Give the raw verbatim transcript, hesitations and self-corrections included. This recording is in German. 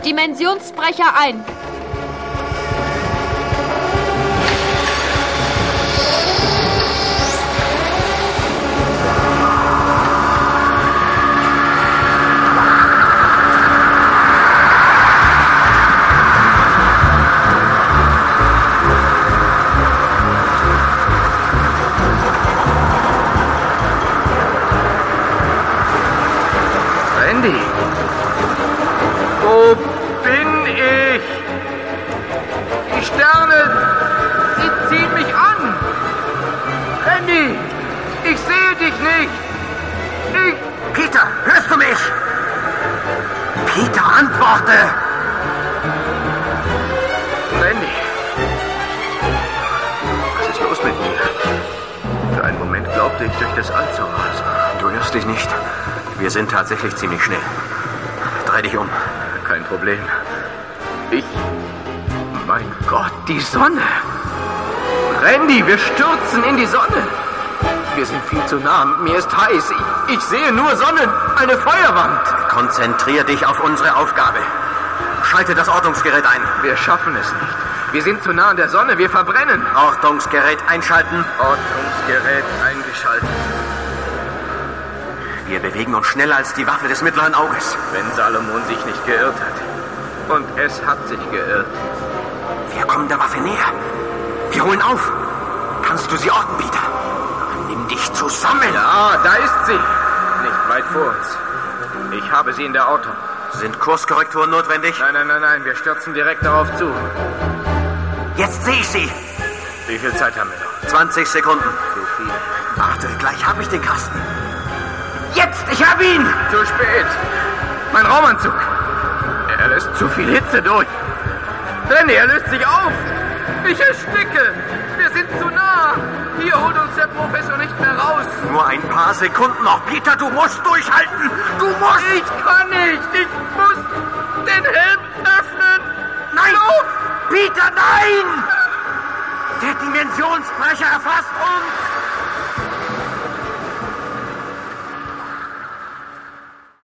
Dimensionsbrecher ein. Randy, wo bin ich? Die Sterne, sie ziehen mich an. Randy, ich sehe dich nicht. Ich... Peter, hörst du mich? Peter, antworte! Randy, was ist los mit mir? Für einen Moment glaubte ich, durch das All zu rasen. Du irrst dich nicht. Wir sind tatsächlich ziemlich schnell. Dreh dich um. Kein Problem. Ich... Mein Gott, die Sonne! Randy, wir stürzen in die Sonne! Wir sind viel zu nah. Mir ist heiß. Ich, ich sehe nur Sonne. Eine Feuerwand. Konzentrier dich auf unsere Aufgabe. Schalte das Ortungsgerät ein. Wir schaffen es nicht. Wir sind zu nah an der Sonne. Wir verbrennen. Ortungsgerät einschalten. Ortungsgerät eingeschaltet. Wir bewegen uns schneller als die Waffe des mittleren Auges. Wenn Salomon sich nicht geirrt hat. Und es hat sich geirrt. Wir kommen der Waffe näher. Wir holen auf. Kannst du sie orten, Peter? Nimm dich zusammen. Ja, da ist sie. Nicht weit vor uns. Ich habe sie in der Ortung. Sind Kurskorrekturen notwendig? Nein, nein, nein, nein. Wir stürzen direkt darauf zu. Jetzt sehe ich sie. Wie viel Zeit haben wir noch? zwanzig Sekunden. Zu viel. Warte, gleich habe ich den Kasten. Jetzt, ich habe ihn! Zu spät. Mein Raumanzug. Er lässt zu viel Hitze durch. Randy, er löst sich auf. Ich ersticke. Wir sind zu nah. Hier holt uns der Professor nicht mehr raus. Nur ein paar Sekunden noch. Peter, du musst durchhalten. Du musst. Ich kann nicht. Ich muss den Helm öffnen. Nein. Lauf. Peter, nein! Der Dimensionsbrecher erfasst uns.